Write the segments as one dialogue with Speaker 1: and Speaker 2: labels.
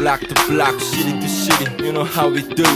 Speaker 1: Block to block, city to city, you know how we do.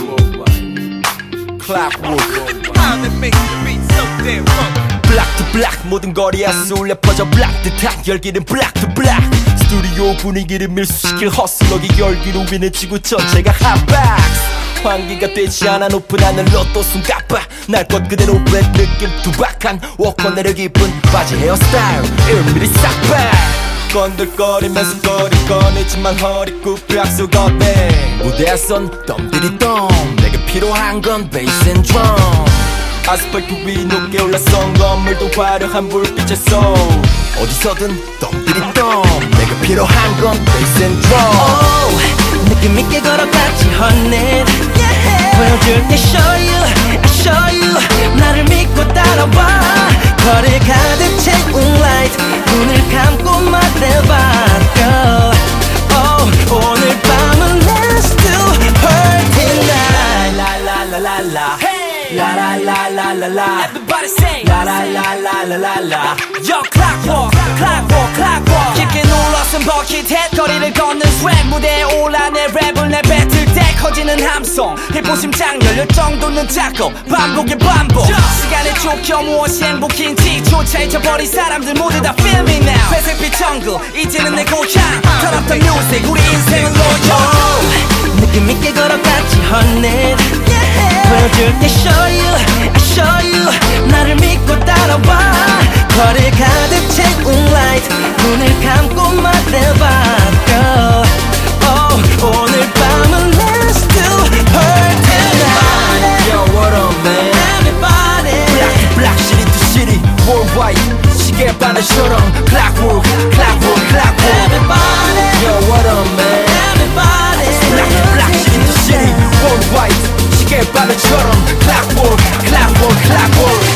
Speaker 1: Clockwork.
Speaker 2: How they make the beat so damn fun.
Speaker 1: Block to block, 모든 거리에 쏠려 퍼져 block 듯한 열기는 block to block. 스튜디오 분위기를 밀수시킬 허슬러기 열기로 위는 지구 전체가 핫박스. 환기가 되지 않아 높은 하늘로 또 숨가빠 날 것 그대로 블랙 느낌 두박한 워커 내려 깊은 바지 헤어스타일 1mm 싹박 건들거리면서 거리 꺼내지만 허리 굽혀 악수 걷네 무대에선 덤들이 덤 내게 필요한 건 베이스 앤 드럼 아스팔트 위 높게 올라선 건물도 화려한 불빛에 쏘 어디서든 덤들이 덤 내게 필요한 건 베이스 앤 드럼
Speaker 3: 느낌 있게 걸어갔지 honey 보여줄게 show you I show you 나를 믿고 따라와 거리 가득 채운 light 눈을 감고 말해봐 girl oh 오늘 밤은 let's do party night la la la la la hey la la la la la la everybody say la la la la la la la yo clockwork clockwork clockwork 깊게 눌러쓴 버킷햇 거리를 걷는 swag 무대에 올라 내 랩을 내뱉을 때 커지는 함성 힙보심장 열릴 정도는 작고 반복의 반복 시간에 쫓겨 무엇이 행복인지 조차 잊어버린 사람들 모두 다 feel me now 회색빛 정글 이제는 내 고향 Turn up the music 우리 인생은 로열 느낌 있게 걸어갔지 honey 보여줄게 show you I show you 나를 믿고 따라와 거리 가득 채운 light 눈을 감고 말해봐 girl oh 오늘 밤은 let's do party night
Speaker 1: Yo what up man
Speaker 3: everybody
Speaker 1: Block to block city to city worldwide 시계바늘처럼 clockwork clockwork clockwork
Speaker 3: everybody
Speaker 1: Yo what up man
Speaker 3: everybody
Speaker 1: Block to block city to city worldwide 시계바늘처럼 clockwork clockwork clockwork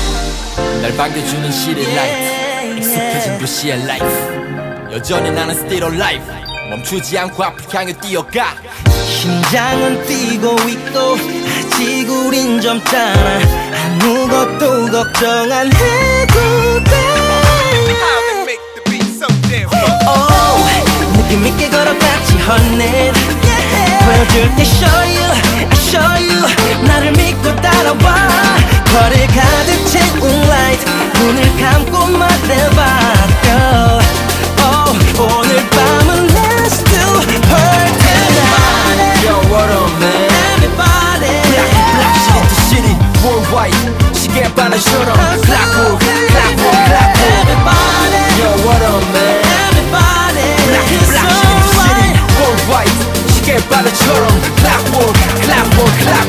Speaker 1: 날 반겨주는 시리의 라이트 익숙해진 도시의 라이프 여전히 나는 still alive 멈추지 않고 앞을 향해 뛰어가
Speaker 3: 심장은 뛰고 있고 아직 우린 젊잖아 아무것도 걱정 안 해도 돼
Speaker 2: How they make the beat so damn fun.
Speaker 3: oh, 느낌 있게 걸어갔지 honey 보여줄게 show you I show you 나를 믿고 따라와 거리 가득 채운 light 눈을 감고 말해봐 girl oh, 오늘 밤은 let's do party night
Speaker 1: Yo what up man
Speaker 3: everybody
Speaker 1: Block to block city to city worldwide 시계바늘처럼 clockwork clockwork clockwork
Speaker 3: everybody
Speaker 1: Yo what up man
Speaker 3: everybody
Speaker 1: Block to
Speaker 3: it's
Speaker 1: block city to city
Speaker 3: alright
Speaker 1: worldwide 시계바늘처럼 clockwork clockwork clockwork